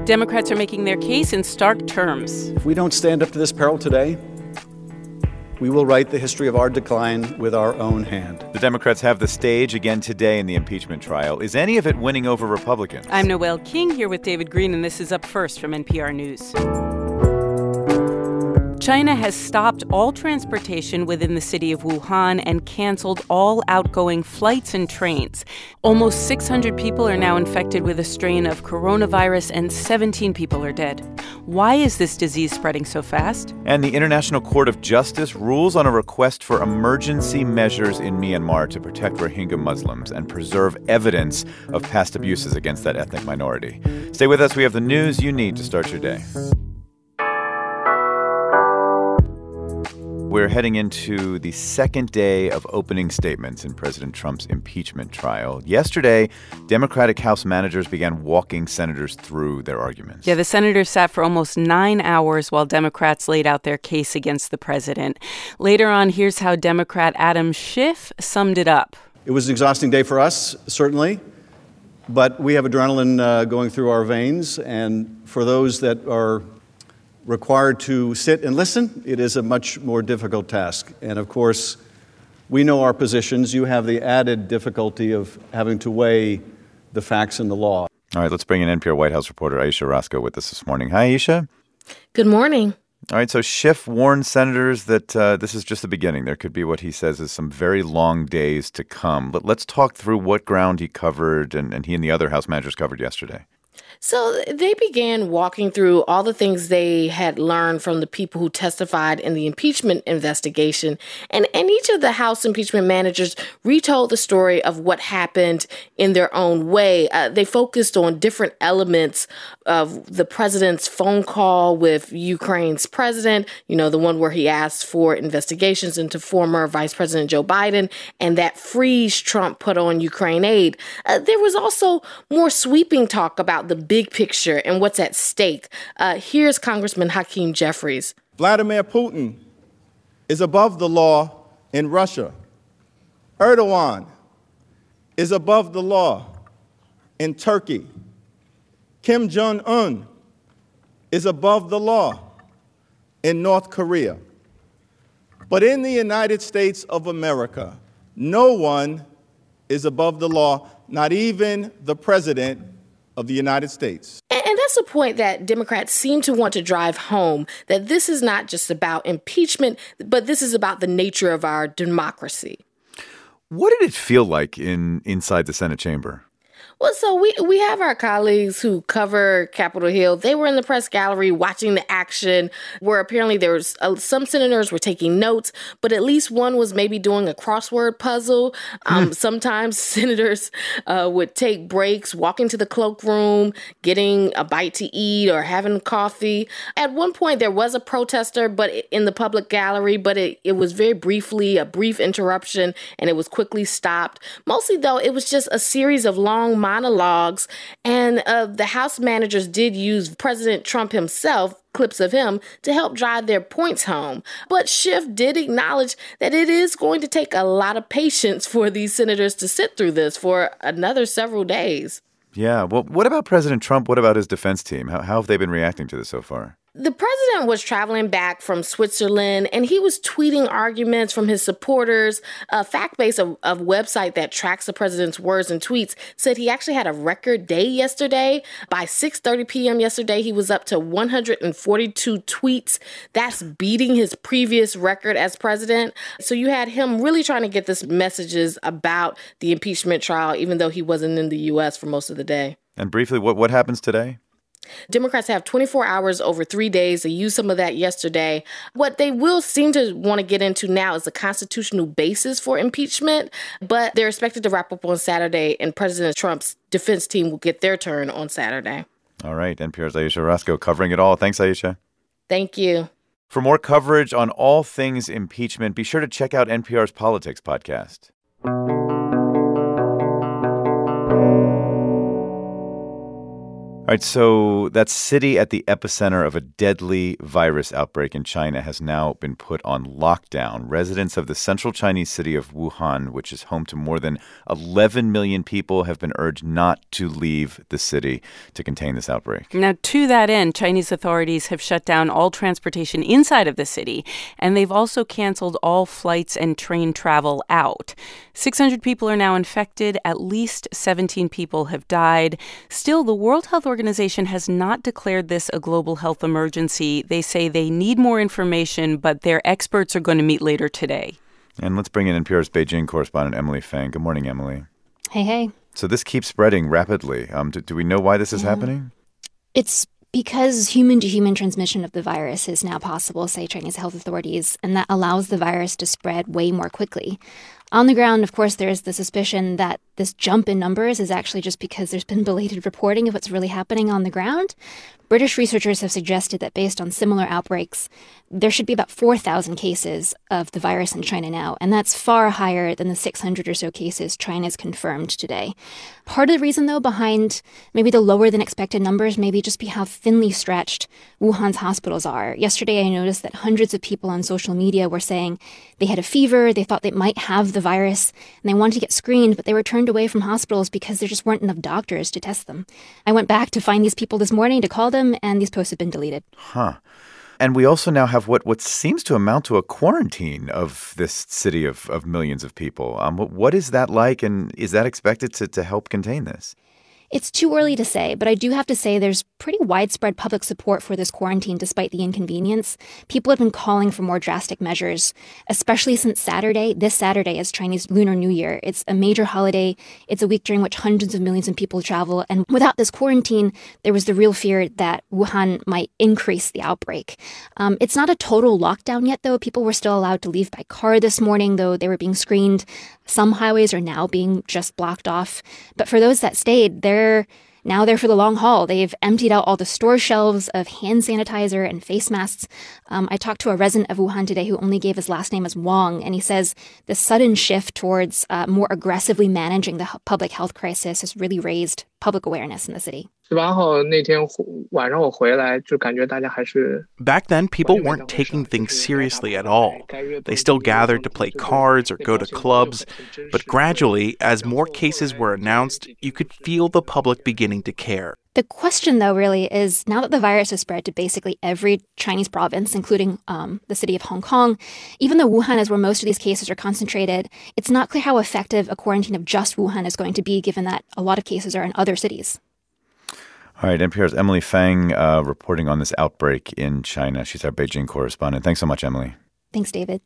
Democrats are making their case in stark terms. If we don't stand up to this peril today, we will write the history of our decline with our own hand. The Democrats have the stage again today in the impeachment trial. Is any of it winning over Republicans? I'm Noelle King here with David Green, and this is Up First from NPR News. China has stopped all transportation within the city of Wuhan and canceled all outgoing flights and trains. Almost 600 people are now infected with a strain of coronavirus, and 17 people are dead. Why is this disease spreading so fast? And the International Court of Justice rules on a request for emergency measures in Myanmar to protect Rohingya Muslims and preserve evidence of past abuses against that ethnic minority. Stay with us. We have the news you need to start your day. We're heading into the second day of opening statements in President Trump's impeachment trial. Yesterday, Democratic House managers began walking senators through their arguments. Yeah, the senators sat for almost 9 hours while Democrats laid out their case against the president. Later on, here's how Democrat Adam Schiff summed it up. It was an exhausting day for us, certainly, but we have adrenaline going through our veins, and for those that are required to sit and listen, it is a much more difficult task. And of course, we know our positions. You have the added difficulty of having to weigh the facts and the law. All right, let's bring in NPR White House reporter Ayesha Rascoe with us this morning. Hi, Ayesha. Good morning. All right, so Schiff warned senators that this is just the beginning. There could be what he says is some very long days to come. But let's talk through what ground he covered and he and the other House managers covered yesterday. So they began walking through all the things they had learned from the people who testified in the impeachment investigation. And each of the House impeachment managers retold the story of what happened in their own way. They focused on different elements of the president's phone call with Ukraine's president, the one where he asked for investigations into former Vice President Joe Biden and that freeze Trump put on Ukraine aid. There was also more sweeping talk about the big picture and what's at stake. Here's Congressman Hakeem Jeffries. Vladimir Putin is above the law in Russia. Erdogan is above the law in Turkey. Kim Jong-un is above the law in North Korea. But in the United States of America, no one is above the law, not even the president of the United States. And that's a point that Democrats seem to want to drive home, that this is not just about impeachment, but this is about the nature of our democracy. What did it feel like inside the Senate chamber? Well, so we have our colleagues who cover Capitol Hill. They were in the press gallery watching the action where apparently there was some senators were taking notes, but at least one was maybe doing a crossword puzzle. Sometimes senators would take breaks, walk into the cloakroom, getting a bite to eat or having coffee. At one point, there was a protester but in the public gallery, but it was very briefly, a brief interruption, and it was quickly stopped. Mostly, though, it was just a series of long monologues, and the House managers did use President Trump himself, clips of him, to help drive their points home. But Schiff did acknowledge that it is going to take a lot of patience for these senators to sit through this for another several days. Yeah, well, what about President Trump? What about his defense team? How have they been reacting to this so far? The president was traveling back from Switzerland, and he was tweeting arguments from his supporters. Factbase, a website that tracks the president's words and tweets, said he actually had a record day yesterday. By 6:30 p.m. yesterday, he was up to 142 tweets. That's beating his previous record as president. So you had him really trying to get this messages about the impeachment trial, even though he wasn't in the U.S. for most of the day. And briefly, what happens today? Democrats have 24 hours over 3 days. They used some of that yesterday. What they will seem to want to get into now is the constitutional basis for impeachment, but they're expected to wrap up on Saturday, and President Trump's defense team will get their turn on Saturday. All right. NPR's Ayesha Rascoe covering it all. Thanks, Ayesha. Thank you. For more coverage on all things impeachment, be sure to check out NPR's Politics podcast. All right, so that city at the epicenter of a deadly virus outbreak in China has now been put on lockdown. Residents of the central Chinese city of Wuhan, which is home to more than 11 million people, have been urged not to leave the city to contain this outbreak. Now, to that end, Chinese authorities have shut down all transportation inside of the city, and they've also canceled all flights and train travel out. 600 people are now infected. At least 17 people have died. Still, the World Health Organization has not declared this a global health emergency. They say they need more information, but their experts are going to meet later today. And let's bring in NPR's Beijing correspondent Emily Feng. Good morning, Emily. Hey. So this keeps spreading rapidly. Do we know why this is happening? It's because human-to-human transmission of the virus is now possible, say Chinese health authorities, and that allows the virus to spread way more quickly. On the ground, of course, there's the suspicion that this jump in numbers is actually just because there's been belated reporting of what's really happening on the ground. British researchers have suggested that based on similar outbreaks, there should be about 4,000 cases of the virus in China now, and that's far higher than the 600 or so cases China's confirmed today. Part of the reason, though, behind maybe the lower than expected numbers may be just be how thinly stretched Wuhan's hospitals are. Yesterday, I noticed that hundreds of people on social media were saying they had a fever, they thought they might have the virus, and they wanted to get screened, but they were turned away from hospitals because there just weren't enough doctors to test them. I went back to find these people this morning to call them, and these posts have been deleted. And we also now have what seems to amount to a quarantine of this city of millions of people. What is that like, and is that expected to help contain this? It's too early to say, but I do have to say there's pretty widespread public support for this quarantine despite the inconvenience. People have been calling for more drastic measures, especially since Saturday. This Saturday is Chinese Lunar New Year. It's a major holiday. It's a week during which hundreds of millions of people travel. And without this quarantine, there was the real fear that Wuhan might increase the outbreak. It's not a total lockdown yet, though. People were still allowed to leave by car this morning, though they were being screened. Some highways are now being just blocked off. But for those that stayed, they're now there for the long haul. They've emptied out all the store shelves of hand sanitizer and face masks. I talked to a resident of Wuhan today who only gave his last name as Wang, and he says the sudden shift towards more aggressively managing the public health crisis has really raised public awareness in the city. Back then, people weren't taking things seriously at all. They still gathered to play cards or go to clubs. But gradually, as more cases were announced, you could feel the public beginning to care. The question, though, really is, now that the virus has spread to basically every Chinese province, including the city of Hong Kong, even though Wuhan is where most of these cases are concentrated, it's not clear how effective a quarantine of just Wuhan is going to be, given that a lot of cases are in other cities. All right, NPR's Emily Feng reporting on this outbreak in China. She's our Beijing correspondent. Thanks so much, Emily. Thanks, David.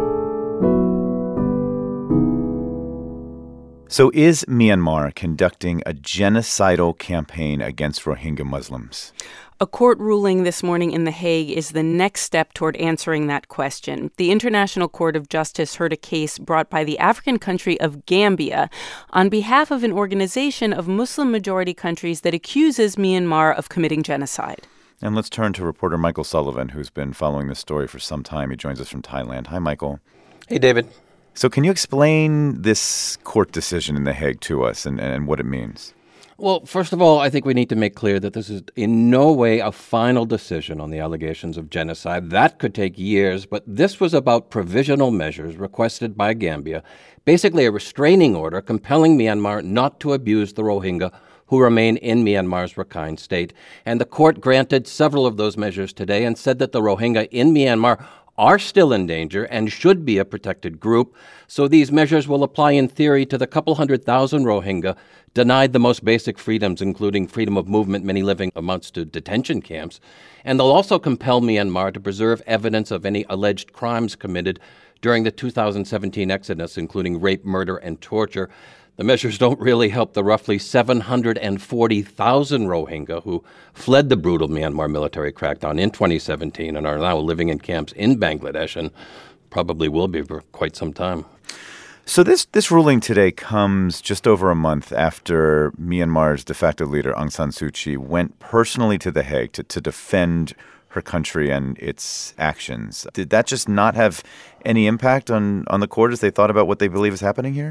So is Myanmar conducting a genocidal campaign against Rohingya Muslims? A court ruling this morning in The Hague is the next step toward answering that question. The International Court of Justice heard a case brought by the African country of Gambia on behalf of an organization of Muslim-majority countries that accuses Myanmar of committing genocide. And let's turn to reporter Michael Sullivan, who's been following this story for some time. He joins us from Thailand. Hi, Michael. Hey, David. So can you explain this court decision in The Hague to us and what it means? Well, first of all, I think we need to make clear that this is in no way a final decision on the allegations of genocide. That could take years, but this was about provisional measures requested by Gambia, basically a restraining order compelling Myanmar not to abuse the Rohingya who remain in Myanmar's Rakhine state. And the court granted several of those measures today and said that the Rohingya in Myanmar are still in danger and should be a protected group. So these measures will apply in theory to the couple 100,000 Rohingya denied the most basic freedoms, including freedom of movement, many living amongst detention camps. And they'll also compel Myanmar to preserve evidence of any alleged crimes committed during the 2017 exodus, including rape, murder, and torture. The measures don't really help the roughly 740,000 Rohingya who fled the brutal Myanmar military crackdown in 2017 and are now living in camps in Bangladesh and probably will be for quite some time. So this ruling today comes just over a month after Myanmar's de facto leader Aung San Suu Kyi went personally to The Hague to defend her country and its actions. Did that just not have any impact on the court as they thought about what they believe is happening here?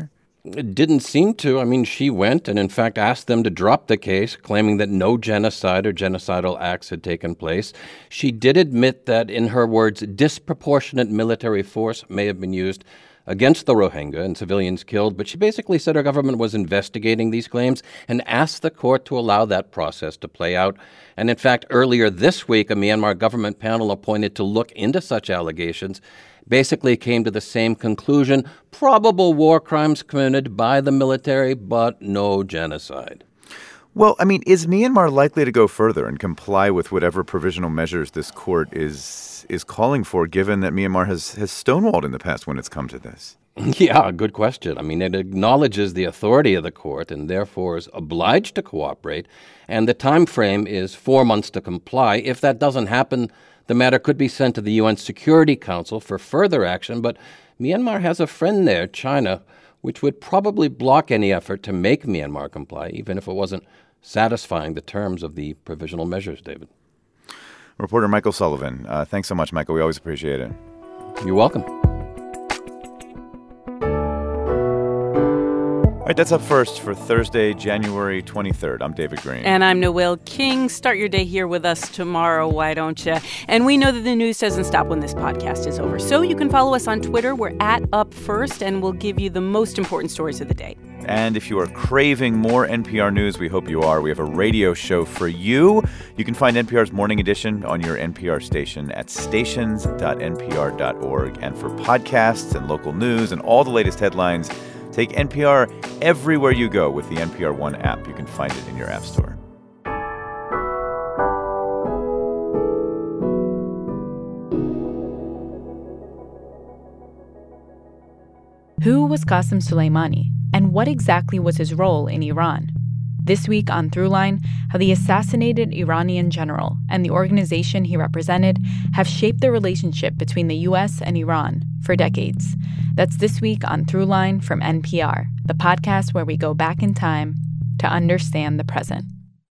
It didn't seem to. I mean, she went and, in fact, asked them to drop the case, claiming that no genocide or genocidal acts had taken place. She did admit that, in her words, disproportionate military force may have been used against the Rohingya and civilians killed, but she basically said her government was investigating these claims and asked the court to allow that process to play out. And in fact, earlier this week, a Myanmar government panel appointed to look into such allegations basically came to the same conclusion: probable war crimes committed by the military, but no genocide. Well, I mean, is Myanmar likely to go further and comply with whatever provisional measures this court is calling for, given that Myanmar has stonewalled in the past when it's come to this? Yeah, good question. I mean, it acknowledges the authority of the court and therefore is obliged to cooperate. And the time frame is 4 months to comply. If that doesn't happen, the matter could be sent to the UN Security Council for further action. But Myanmar has a friend there, China, which would probably block any effort to make Myanmar comply, even if it wasn't satisfying the terms of the provisional measures, David. Reporter Michael Sullivan. Thanks so much, Michael. We always appreciate it. You're welcome. All right, that's up first for Thursday, January 23rd. I'm David Green. And I'm Noelle King. Start your day here with us tomorrow, why don't you? And we know that the news doesn't stop when this podcast is over. So you can follow us on Twitter. We're @UpFirst, and we'll give you the most important stories of the day. And if you are craving more NPR news, we hope you are. We have a radio show for you. You can find NPR's Morning Edition on your NPR station at stations.npr.org. And for podcasts and local news and all the latest headlines, take NPR everywhere you go with the NPR One app. You can find it in your app store. Who was Qasem Soleimani, and what exactly was his role in Iran? This week on Throughline, how the assassinated Iranian general and the organization he represented have shaped the relationship between the U.S. and Iran for decades. That's this week on Throughline from NPR, the podcast where we go back in time to understand the present.